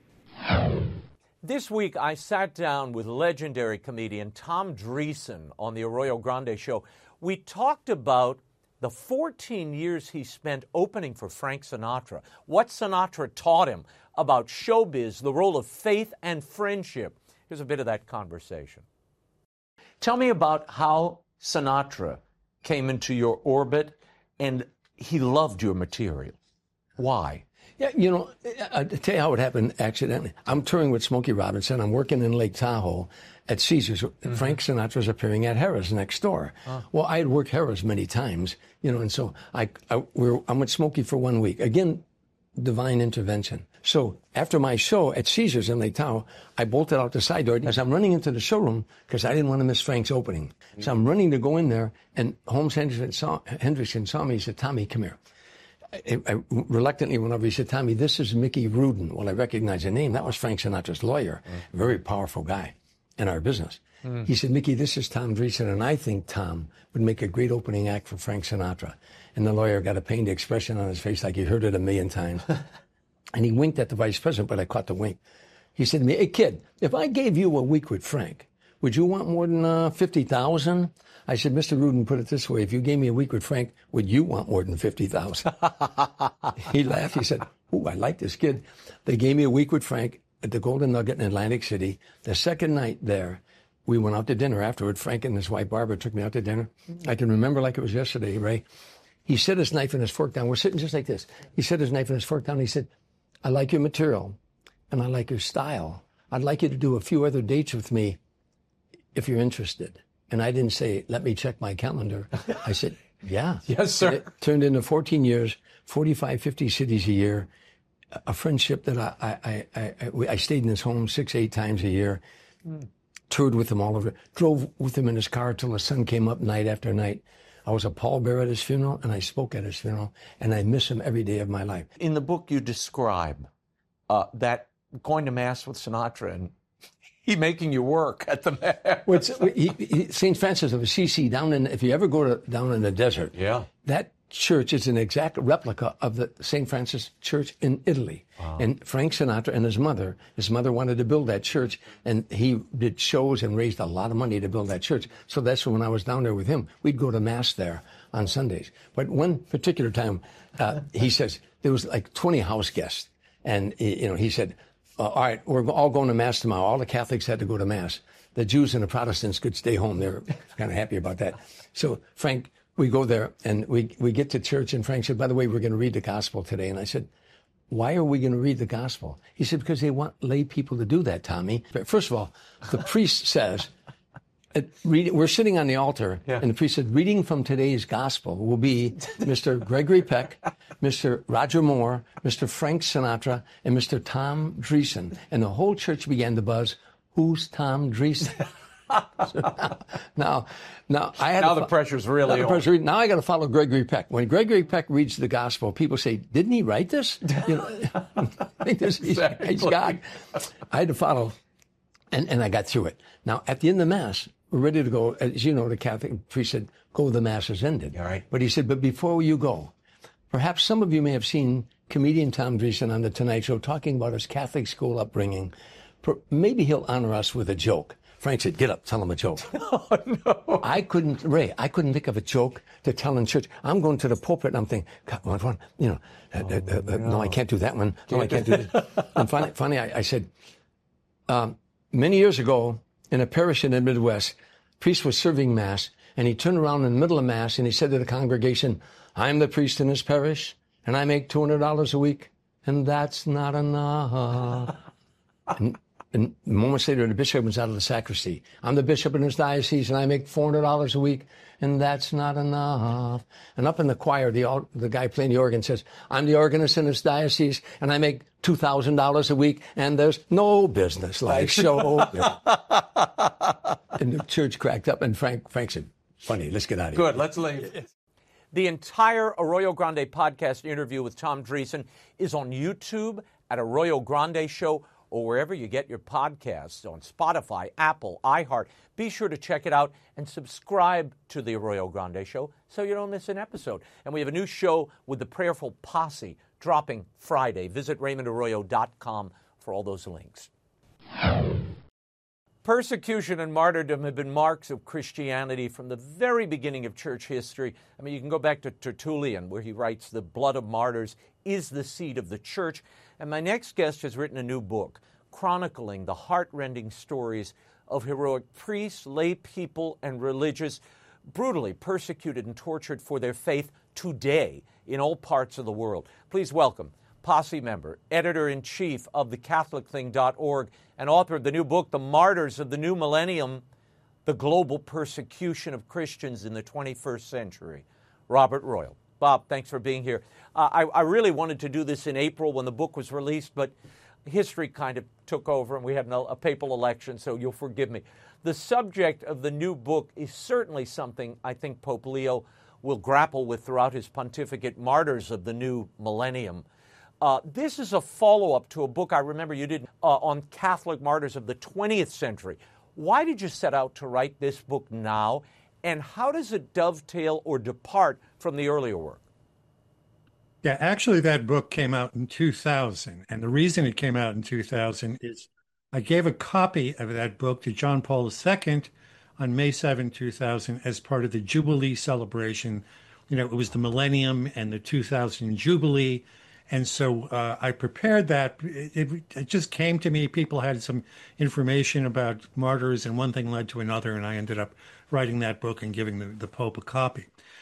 This week, I sat down with legendary comedian Tom Dreesen on the Arroyo Grande Show. We talked about the 14 years he spent opening for Frank Sinatra, what Sinatra taught him about showbiz, the role of faith and friendship. Here's a bit of that conversation. Tell me about how Sinatra came into your orbit and he loved your material. Why? Yeah, I'll tell you how it happened accidentally. I'm touring with Smokey Robinson. I'm working in Lake Tahoe at Caesars. Mm-hmm. Frank Sinatra's appearing at Harrah's next door. Oh. Well, I had worked Harrah's many times, and so I'm with Smokey for 1 week. Again, divine intervention. So after my show at Caesars in Lake Tahoe, I bolted out the side door as I'm running into the showroom because I didn't want to miss Frank's opening. Mm-hmm. So I'm running to go in there, and Holmes Hendrickson saw me. He said, "Tommy, come here." I reluctantly went over. He said, "Tommy, this is Mickey Rudin." Well, I recognized the name. That was Frank Sinatra's lawyer. A very powerful guy in our business. He said, "Mickey, this is Tom Dreesen, and I think Tom would make a great opening act for Frank Sinatra." And the lawyer got a pained expression on his face like he heard it a million times. And he winked at the vice president, but I caught the wink. He said to me, "Hey, kid, if I gave you a week with Frank, would you want more than $50,000? I said, "Mr. Rudin, put it this way. If you gave me a week with Frank, would you want more than $50,000? He laughed. He said, "Ooh, I like this kid." They gave me a week with Frank at the Golden Nugget in Atlantic City. The second night there, we went out to dinner afterward. Frank and his wife, Barbara, took me out to dinner. I can remember like it was yesterday, Ray. He set his knife and his fork down. We're sitting just like this. He set his knife and his fork down. He said, "I like your material, and I like your style. I'd like you to do a few other dates with me if you're interested." And I didn't say, "Let me check my calendar." I said, "Yeah." Yes, sir. And it turned into 14 years, 45, 50 cities a year, a friendship that I stayed in his home 6-8 times a year, toured with him all over, drove with him in his car till the sun came up night after night. I was a pallbearer at his funeral, and I spoke at his funeral, and I miss him every day of my life. In the book, you describe that going to Mass with Sinatra and he making you work at the Mass. Well, St. Francis of Assisi, if you ever go down in the desert, that church is an exact replica of the St. Francis Church in Italy. Wow. And Frank Sinatra and his mother wanted to build that church, and he did shows and raised a lot of money to build that church. So that's when I was down there with him. We'd go to Mass there on Sundays. But one particular time, he says, there was like 20 house guests. And, he said, all right, we're all going to Mass tomorrow. All the Catholics had to go to Mass. The Jews and the Protestants could stay home. They were kind of happy about that. So Frank, we go there, and we get to church, and Frank said, by the way, we're going to read the gospel today. And I said, why are we going to read the gospel? He said, because they want lay people to do that, Tommy. But first of all, the priest says, we're sitting on the altar, and the priest said, reading from today's gospel will be Mr. Gregory Peck, Mr. Roger Moore, Mr. Frank Sinatra, and Mr. Tom Dreesen. And the whole church began to buzz, who's Tom Dreesen? So now I had the pressure's really on. Now I got to follow Gregory Peck. When Gregory Peck reads the gospel, people say, "Didn't he write this?" I think he's God. I had to follow, and I got through it. Now at the end of the Mass, we're ready to go. As you know, the Catholic priest said, "Go, the Mass is ended." All right. But he said, "But before you go, perhaps some of you may have seen comedian Tom Dreesen on the Tonight Show talking about his Catholic school upbringing. Maybe he'll honor us with a joke." Frank said, "Get up, tell him a joke." Oh, no. I couldn't think of a joke to tell in church. I'm going to the pulpit and I'm thinking, no, I can't do that one. No, I can't do this. And finally, I said, many years ago in a parish in the Midwest, priest was serving Mass, and he turned around in the middle of Mass and he said to the congregation, "I'm the priest in this parish, and I make $200 a week, and that's not enough." And moments later, the bishop was out of the sacristy. "I'm the bishop in this diocese, and I make $400 a week, and that's not enough." And up in the choir, the guy playing the organ says, "I'm the organist in this diocese, and I make $2,000 a week, and there's no business like show." And the church cracked up, and Frank said, "Funny, let's get out of here." Good, let's leave. The entire Arroyo Grande podcast interview with Tom Dreesen is on YouTube at Arroyo Grande Show, or wherever you get your podcasts, on Spotify, Apple, iHeart. Be sure to check it out and subscribe to the Arroyo Grande Show so you don't miss an episode. And we have a new show with the Prayerful Posse dropping Friday. Visit RaymondArroyo.com for all those links. Persecution and martyrdom have been marks of Christianity from the very beginning of church history. I mean, you can go back to Tertullian, where he writes, "The blood of martyrs is the seed of the church." And my next guest has written a new book chronicling the heart-rending stories of heroic priests, lay people, and religious brutally persecuted and tortured for their faith today in all parts of the world. Please welcome Posse member, editor-in-chief of thecatholicthing.org, and author of the new book, The Martyrs of the New Millennium, The Global Persecution of Christians in the 21st Century, Robert Royal. Bob, thanks for being here. I really wanted to do this in April when the book was released, but history kind of took over and we had a papal election, so you'll forgive me. The subject of the new book is certainly something I think Pope Leo will grapple with throughout his pontificate, Martyrs of the New Millennium. This is a follow-up to a book I remember you did on Catholic martyrs of the 20th century. Why did you set out to write this book now, and how does it dovetail or depart from the earlier work? Yeah, actually, that book came out in 2000. And the reason it came out in 2000 is I gave a copy of that book to John Paul II on May 7, 2000, as part of the Jubilee celebration. You know, it was the millennium and the 2000 Jubilee. And so I prepared that. It just came to me. People had some information about martyrs, and one thing led to another, and I ended up writing that book and giving the Pope a copy.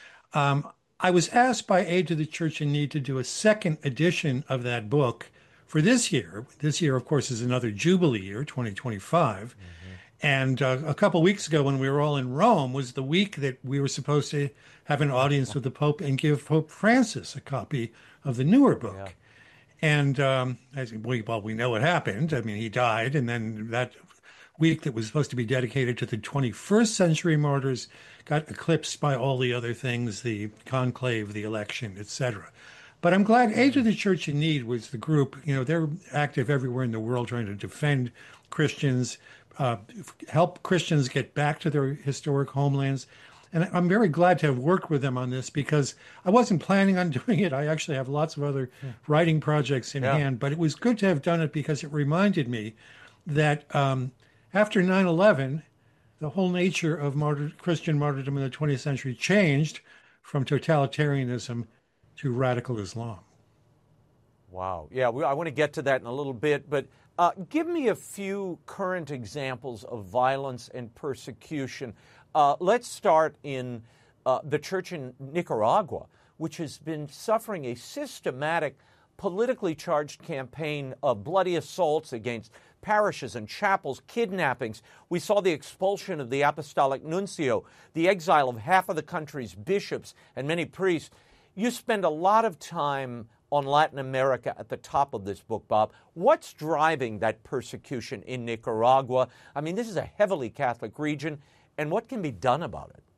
I was asked by Aid to the Church in Need to do a second edition of that book for this year. This year, of course, is another Jubilee year, 2025. Mm-hmm. And a couple of weeks ago, when we were all in Rome, was the week that we were supposed to have an audience with the Pope and give Pope Francis a copy of the newer book. Yeah. And we know what happened. I mean, he died, and then that week that was supposed to be dedicated to the 21st century martyrs got eclipsed by all the other things, the conclave, the election, etc. But I'm glad Aid to the Church in Need was the group. They're active everywhere in the world trying to defend Christians, help Christians get back to their historic homelands. And I'm very glad to have worked with them on this because I wasn't planning on doing it. I actually have lots of other writing projects in hand, but it was good to have done it because it reminded me that after 9/11, the whole nature of Christian martyrdom in the 20th century changed from totalitarianism to radical Islam. Wow. Yeah, I want to get to that in a little bit, but give me a few current examples of violence and persecution. Let's start in the church in Nicaragua, which has been suffering a systematic, politically charged campaign of bloody assaults against parishes and chapels, kidnappings. We saw the expulsion of the apostolic nuncio, the exile of half of the country's bishops and many priests. You spend a lot of time on Latin America at the top of this book, Bob. What's driving that persecution in Nicaragua? I mean, this is a heavily Catholic region, and what can be done about it?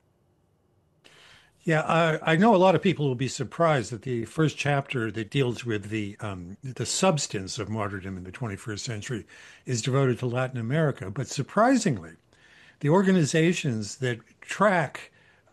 Yeah, I know a lot of people will be surprised that the first chapter that deals with the substance of martyrdom in the 21st century is devoted to Latin America. But surprisingly, the organizations that track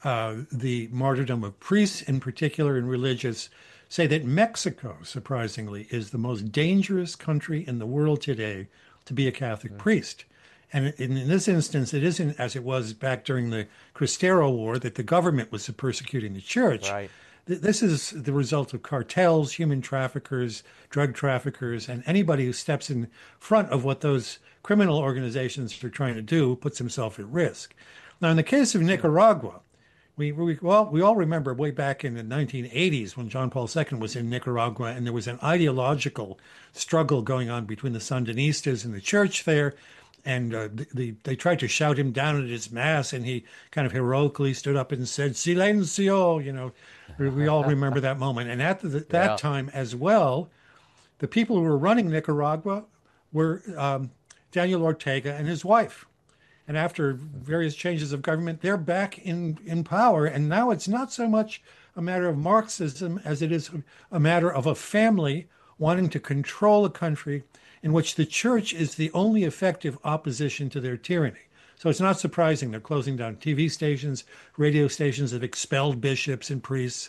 the martyrdom of priests in particular and religious say that Mexico, surprisingly, is the most dangerous country in the world today to be a Catholic priest. And in this instance, it isn't as it was back during the Cristero War that the government was persecuting the church. Right. This is the result of cartels, human traffickers, drug traffickers, and anybody who steps in front of what those criminal organizations are trying to do puts himself at risk. Now, in the case of Nicaragua, we all remember way back in the 1980s when John Paul II was in Nicaragua, and there was an ideological struggle going on between the Sandinistas and the church there. And they tried to shout him down at his mass, and he kind of heroically stood up and said, "Silencio!" We all remember that moment. And at that time as well, the people who were running Nicaragua were Daniel Ortega and his wife. And after various changes of government, they're back in power. And now it's not so much a matter of Marxism as it is a matter of a family wanting to control a country in which the church is the only effective opposition to their tyranny. So it's not surprising they're closing down TV stations, radio stations have expelled bishops and priests.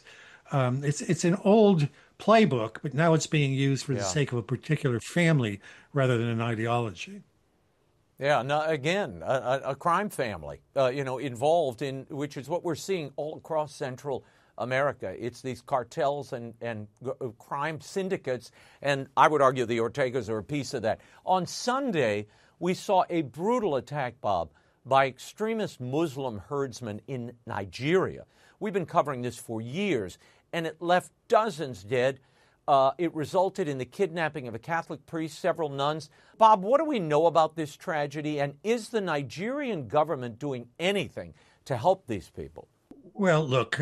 It's an old playbook, but now it's being used for the sake of a particular family rather than an ideology. Yeah, now again, a crime family, involved in, which is what we're seeing all across Central America. It's these cartels and crime syndicates, and I would argue the Ortegas are a piece of that. On Sunday, we saw a brutal attack, Bob, by extremist Muslim herdsmen in Nigeria. We've been covering this for years, and it left dozens dead. It resulted in the kidnapping of a Catholic priest, several nuns. Bob, what do we know about this tragedy, and is the Nigerian government doing anything to help these people? Well, look,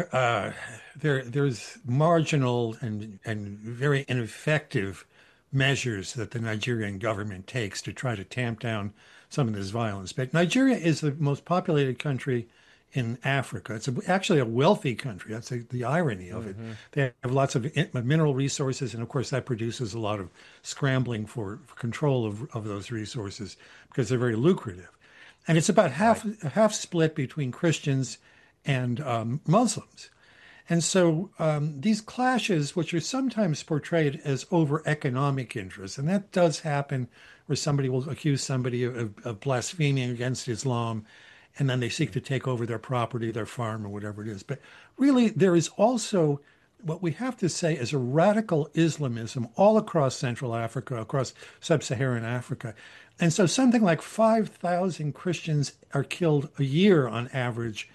there's marginal and very ineffective measures that the Nigerian government takes to try to tamp down some of this violence. But Nigeria is the most populated country in Africa. It's actually a wealthy country. That's the irony of it. They have lots of mineral resources, and of course that produces a lot of scrambling for control of those resources because they're very lucrative. And it's about half split between Christians and Muslims. And so these clashes, which are sometimes portrayed as over economic interests, and that does happen where somebody will accuse somebody of blaspheming against Islam, and then they seek to take over their property, their farm, or whatever it is. But really, there is also what we have to say is a radical Islamism all across Central Africa, across sub-Saharan Africa. And so something like 5,000 Christians are killed a year on average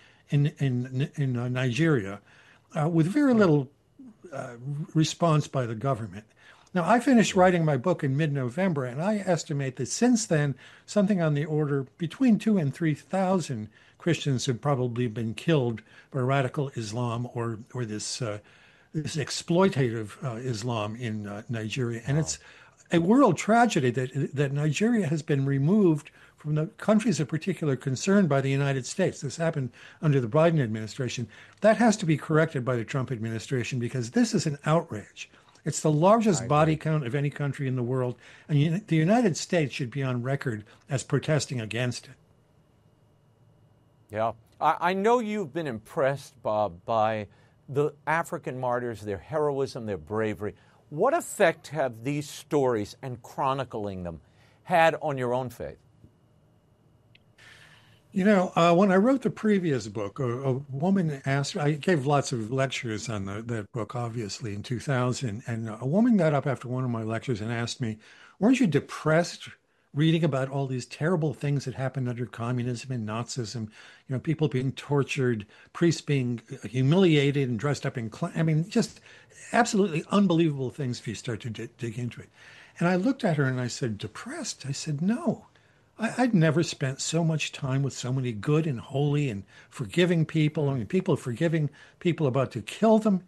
in Nigeria, with very little response by the government. Now, I finished writing my book in mid-November, and I estimate that since then, something on the order between 2,000 and 3,000 Christians have probably been killed by radical Islam or this exploitative Islam in Nigeria. And it's a world tragedy that Nigeria has been removed from the countries of particular concern by the United States. This happened under the Biden administration. That has to be corrected by the Trump administration because this is an outrage. It's the largest body count of any country in the world, and the United States should be on record as protesting against it. Yeah. I know you've been impressed, Bob, by the African martyrs, their heroism, their bravery. What effect have these stories and chronicling them had on your own faith? You know, when I wrote the previous book, a woman asked, I gave lots of lectures on that book, obviously, in 2000. And a woman got up after one of my lectures and asked me, weren't you depressed reading about all these terrible things that happened under communism and Nazism? You know, people being tortured, priests being humiliated and dressed up in, I mean, just absolutely unbelievable things if you start to dig into it. And I looked at her and I said, depressed? I said, no. I'd never spent so much time with so many good and holy and forgiving people. I mean, people forgiving people about to kill them,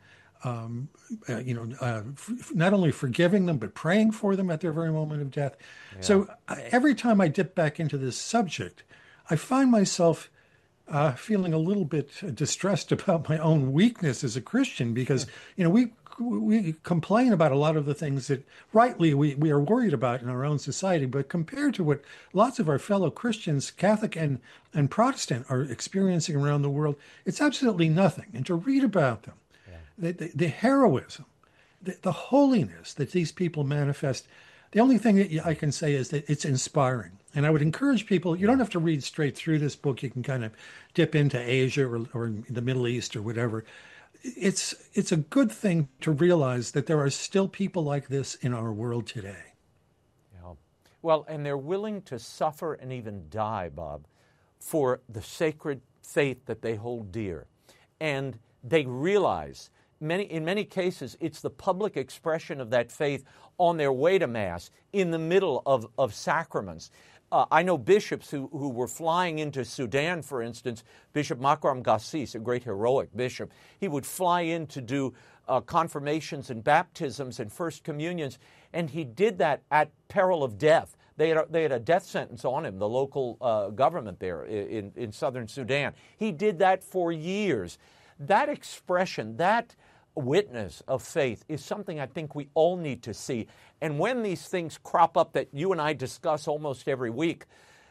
not only forgiving them, but praying for them at their very moment of death. Yeah. So every time I dip back into this subject, I find myself feeling a little bit distressed about my own weakness as a Christian because, you know, we complain about a lot of the things that rightly we are worried about in our own society, but compared to what lots of our fellow Christians, Catholic and Protestant, are experiencing around the world, it's absolutely nothing. And to read about them, the heroism, the holiness that these people manifest, the only thing that I can say is that it's inspiring. And I would encourage people, you don't have to read straight through this book. You can kind of dip into Asia or the Middle East or whatever. It's a good thing to realize that there are still people like this in our world today. Yeah. Well, and they're willing to suffer and even die, Bob, for the sacred faith that they hold dear. And they realize, in many cases, it's the public expression of that faith on their way to Mass, in the middle of sacraments. I know bishops who were flying into Sudan, for instance. Bishop Makram Gassis, a great heroic bishop, he would fly in to do confirmations and baptisms and first communions, and he did that at peril of death. They had a death sentence on him, the local government there in southern Sudan. He did that for years. That expression, that witness of faith is something I think we all need to see. And when these things crop up that you and I discuss almost every week,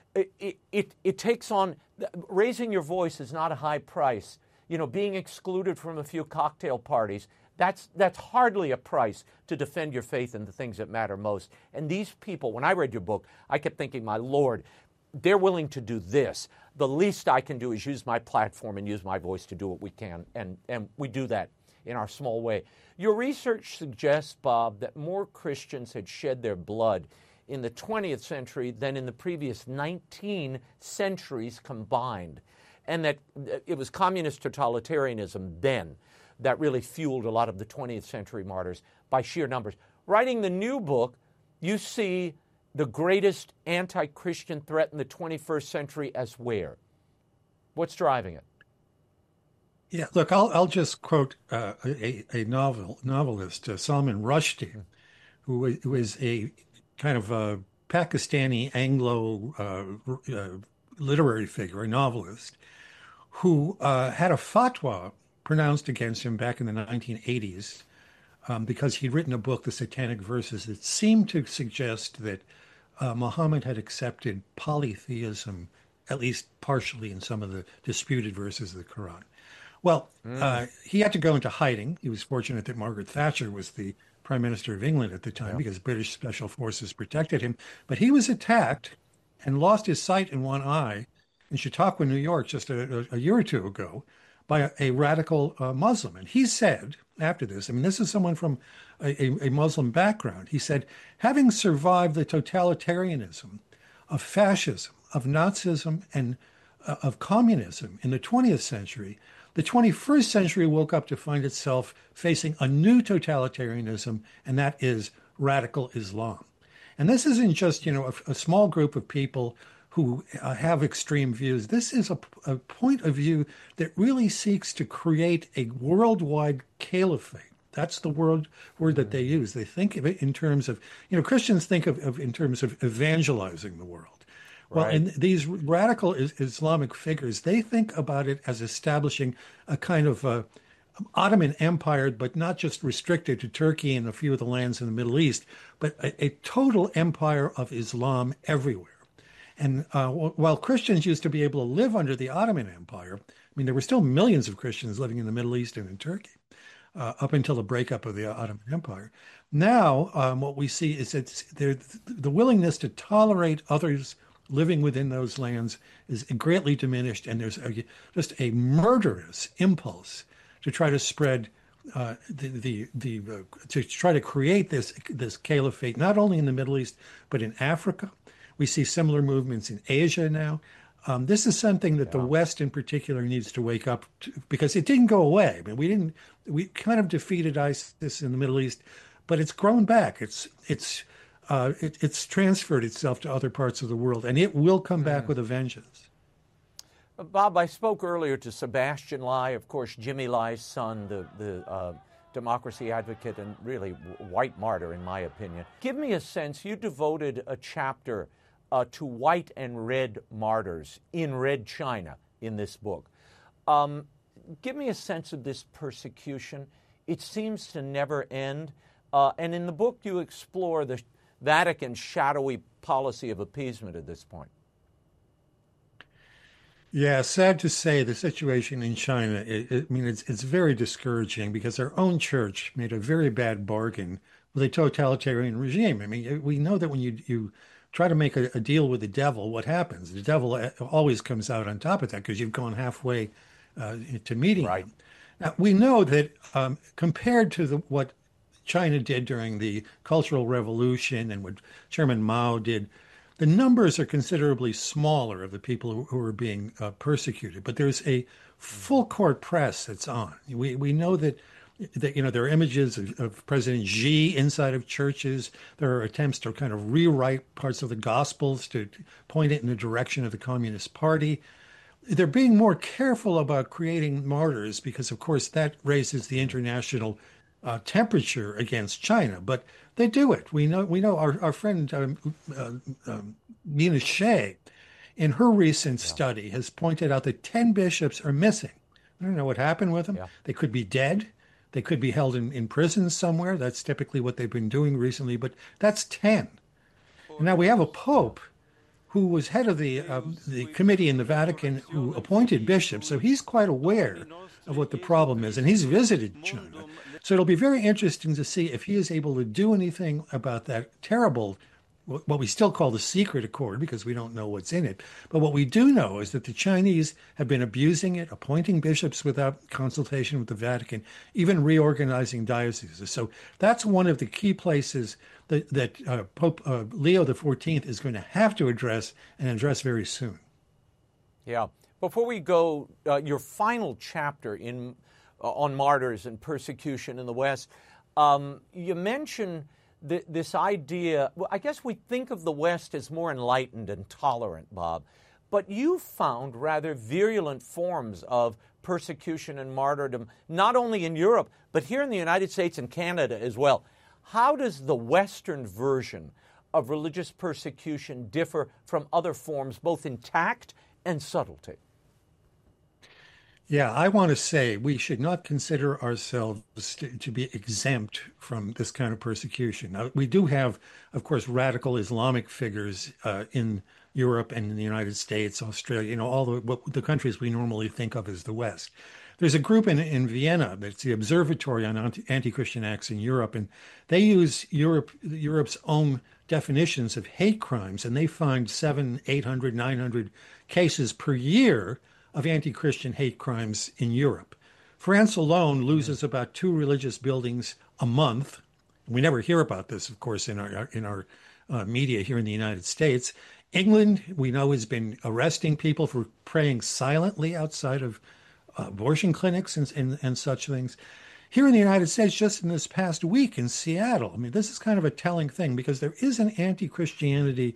it takes on, raising your voice is not a high price. You know, being excluded from a few cocktail parties, that's hardly a price to defend your faith in the things that matter most. And these people, when I read your book, I kept thinking, my Lord, they're willing to do this. The least I can do is use my platform and use my voice to do what we can. And we do that in our small way. Your research suggests, Bob, that more Christians had shed their blood in the 20th century than in the previous 19 centuries combined, and that it was communist totalitarianism then that really fueled a lot of the 20th century martyrs by sheer numbers. Writing the new book, you see the greatest anti-Christian threat in the 21st century as where? What's driving it? Yeah, look, I'll just quote a novelist, Salman Rushdie, who is a kind of a Pakistani Anglo literary figure, a novelist, who had a fatwa pronounced against him back in the 1980s because he'd written a book, The Satanic Verses, that seemed to suggest that Muhammad had accepted polytheism, at least partially in some of the disputed verses of the Quran. Well, he had to go into hiding. He was fortunate that Margaret Thatcher was the Prime Minister of England at the time because British special forces protected him. But he was attacked and lost his sight in one eye in Chautauqua, New York, just a year or two ago by a radical Muslim. And he said, after this, I mean, this is someone from a Muslim background. He said, having survived the totalitarianism of fascism, of Nazism, and of communism in the 20th century, the 21st century woke up to find itself facing a new totalitarianism, and that is radical Islam. And this isn't just, you know, a small group of people who have extreme views. This is a point of view that really seeks to create a worldwide caliphate. That's the word that they use. They think of it in terms of, you know, Christians think of in terms of evangelizing the world. Well, Right. and these radical Islamic figures, they think about it as establishing a kind of Ottoman Empire, but not just restricted to Turkey and a few of the lands in the Middle East, but a total empire of Islam everywhere. And while Christians used to be able to live under the Ottoman Empire, I mean, there were still millions of Christians living in the Middle East and in Turkey up until the breakup of the Ottoman Empire. Now, what we see is that the willingness to tolerate others living within those lands is greatly diminished, and there's just a murderous impulse to try to spread to try to create this caliphate, not only in the Middle East but in Africa. We see similar movements in Asia now. This is something that the West, in particular, needs to wake up to, because it didn't go away. I mean, we kind of defeated ISIS in the Middle East, but it's grown back. It's transferred itself to other parts of the world, and it will come back with a vengeance. Bob, I spoke earlier to Sebastian Lai, of course, Jimmy Lai's son, the democracy advocate and really white martyr, in my opinion. Give me a sense. You devoted a chapter to white and red martyrs in Red China in this book. Give me a sense of this persecution. It seems to never end. And in the book, you explore the Vatican's shadowy policy of appeasement at this point. Yeah, sad to say, the situation in China, it's very discouraging because our own church made a very bad bargain with a totalitarian regime. I mean, we know that when you try to make a deal with the devil, what happens? The devil always comes out on top of that because you've gone halfway to meeting him. Now, we know that compared to what China did during the Cultural Revolution and what Chairman Mao did, the numbers are considerably smaller of the people who are being persecuted, but there's a full court press that's on. We know that there are images of President Xi inside of churches. There are attempts to kind of rewrite parts of the Gospels to point it in the direction of the Communist Party. They're being more careful about creating martyrs because, of course, that raises the international temperature against China, but they do it. We know our friend Nina Shea, in her recent study, has pointed out that 10 bishops are missing. I don't know what happened with them. Yeah. They could be dead. They could be held in prison somewhere. That's typically what they've been doing recently, but that's 10. And now we have a pope who was head of the committee in the Vatican who appointed bishops, so he's quite aware of what the problem is, and he's visited China. So it'll be very interesting to see if he is able to do anything about that terrible, what we still call the secret accord, because we don't know what's in it. But what we do know is that the Chinese have been abusing it, appointing bishops without consultation with the Vatican, even reorganizing dioceses. So that's one of the key places that Pope Leo XIV is going to have to address, and address very soon. Yeah. Before we go, your final chapter on martyrs and persecution in the West, you mention this idea. Well, I guess we think of the West as more enlightened and tolerant, Bob, but you found rather virulent forms of persecution and martyrdom, not only in Europe, but here in the United States and Canada as well. How does the Western version of religious persecution differ from other forms, both in tact and subtlety? Yeah, I want to say we should not consider ourselves to be exempt from this kind of persecution. Now, we do have, of course, radical Islamic figures in Europe and in the United States, Australia, all the countries we normally think of as the West. There's a group in Vienna that's the Observatory on Anti-Christian Acts in Europe, and they use Europe's own definitions of hate crimes, and they find 700, 800, 900 cases per year of anti-Christian hate crimes in Europe. France alone loses about 2 religious buildings a month. We never hear about this, of course, in our media here in the United States. England, we know, has been arresting people for praying silently outside of abortion clinics and such things. Here in the United States, just in this past week in Seattle, I mean, this is kind of a telling thing because there is an anti-Christianity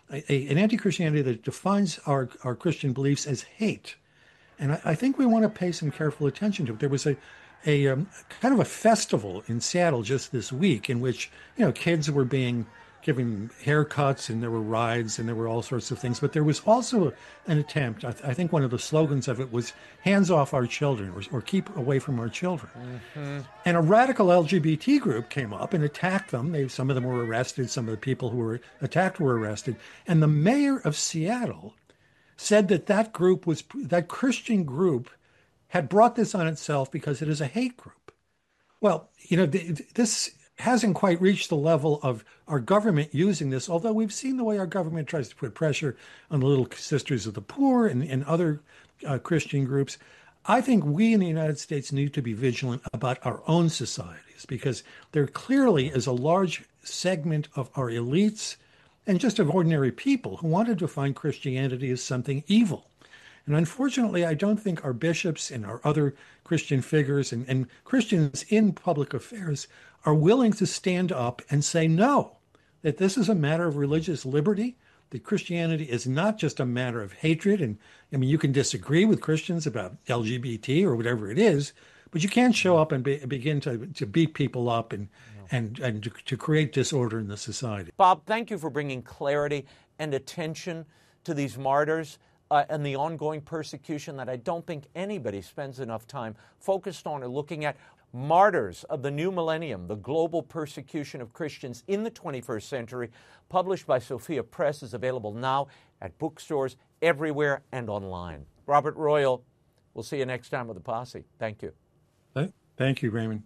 that defines our Christian beliefs as hate. And I think we want to pay some careful attention to it. There was a kind of a festival in Seattle just this week in which, kids were being giving haircuts, and there were rides, and there were all sorts of things. But there was also an attempt, I think one of the slogans of it was, hands off our children, or keep away from our children. Mm-hmm. And a radical LGBT group came up and attacked them. Some of them were arrested. Some of the people who were attacked were arrested. And the mayor of Seattle said that Christian group had brought this on itself because it is a hate group. Well, this hasn't quite reached the level of our government using this, although we've seen the way our government tries to put pressure on the Little Sisters of the Poor and other Christian groups. I think we in the United States need to be vigilant about our own societies, because there clearly is a large segment of our elites and just of ordinary people who want to define Christianity as something evil. And unfortunately, I don't think our bishops and our other Christian figures and Christians in public affairs are willing to stand up and say no, that this is a matter of religious liberty, that Christianity is not just a matter of hatred. And I mean, you can disagree with Christians about LGBT or whatever it is, but you can't show up and begin to beat people up and to create disorder in the society. Bob, thank you for bringing clarity and attention to these martyrs and the ongoing persecution that I don't think anybody spends enough time focused on or looking at. Martyrs of the New Millennium, the Global Persecution of Christians in the 21st Century, published by Sophia Press, is available now at bookstores everywhere and online. Robert Royal, we'll see you next time with the Posse. Thank you. Thank you, Raymond.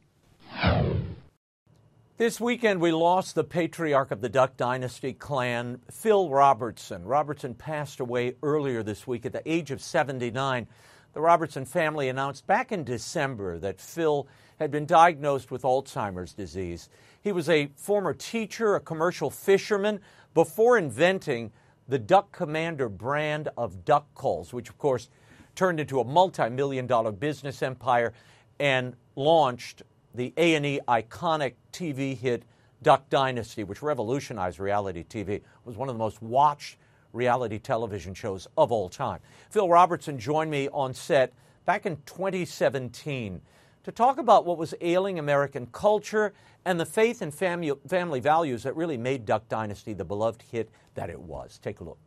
This weekend, we lost the patriarch of the Duck Dynasty clan, Phil Robertson. Robertson passed away earlier this week at the age of 79. The Robertson family announced back in December that Phil had been diagnosed with Alzheimer's disease. He was a former teacher, a commercial fisherman, before inventing the Duck Commander brand of duck calls, which, of course, turned into a multi-million-dollar business empire and launched the A&E iconic TV hit Duck Dynasty, which revolutionized reality TV. It was one of the most watched reality television shows of all time. Phil Robertson joined me on set back in 2017 to talk about what was ailing American culture and the faith and family values that really made Duck Dynasty the beloved hit that it was. Take a look.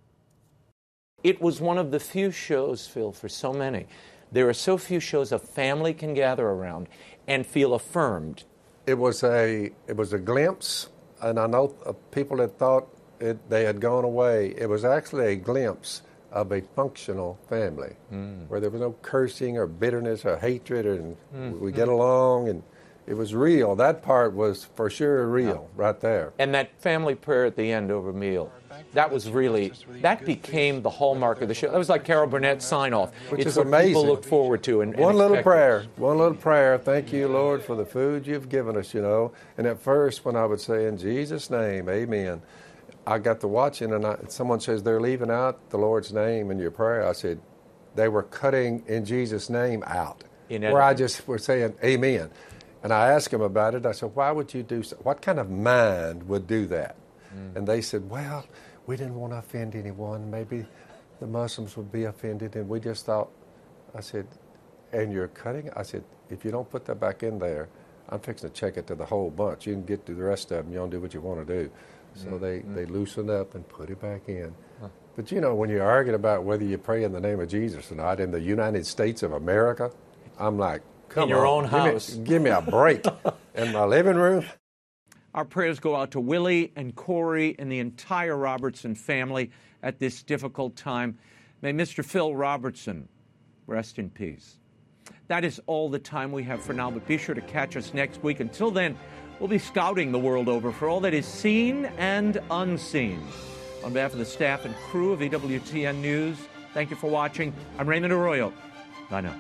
It was one of the few shows, Phil, for so many. There are so few shows a family can gather around and feel affirmed. It was a glimpse, and I know people that thought they had gone away. It was actually a glimpse of a functional family where there was no cursing or bitterness or hatred, and we get along, and it was real. That part was for sure real right there. And that family prayer at the end over meal, that was really, that became the hallmark of the show. That was like Carol Burnett's sign-off. Which is what amazing. People looked forward to. And one little prayer. Thank you, Lord, for the food you've given us, And at first, when I would say, in Jesus' name, amen, I got to watching, and someone says they're leaving out the Lord's name in your prayer. I said, they were cutting in Jesus' name out, where I just were saying, amen. And I asked him about it. I said, why would you do so? What kind of mind would do that? And they said, well, we didn't want to offend anyone. Maybe the Muslims would be offended. And we just thought, I said, and you're cutting? I said, if you don't put that back in there, I'm fixing to check it to the whole bunch. You can get to the rest of them. You don't do what you want to do. So they loosened up and put it back in. But, when you're arguing about whether you pray in the name of Jesus or not in the United States of America, I'm like, come on. In your own house. Give me a break in my living room. Our prayers go out to Willie and Corey and the entire Robertson family at this difficult time. May Mr. Phil Robertson rest in peace. That is all the time we have for now, but be sure to catch us next week. Until then, we'll be scouting the world over for all that is seen and unseen. On behalf of the staff and crew of EWTN News, thank you for watching. I'm Raymond Arroyo. Bye now.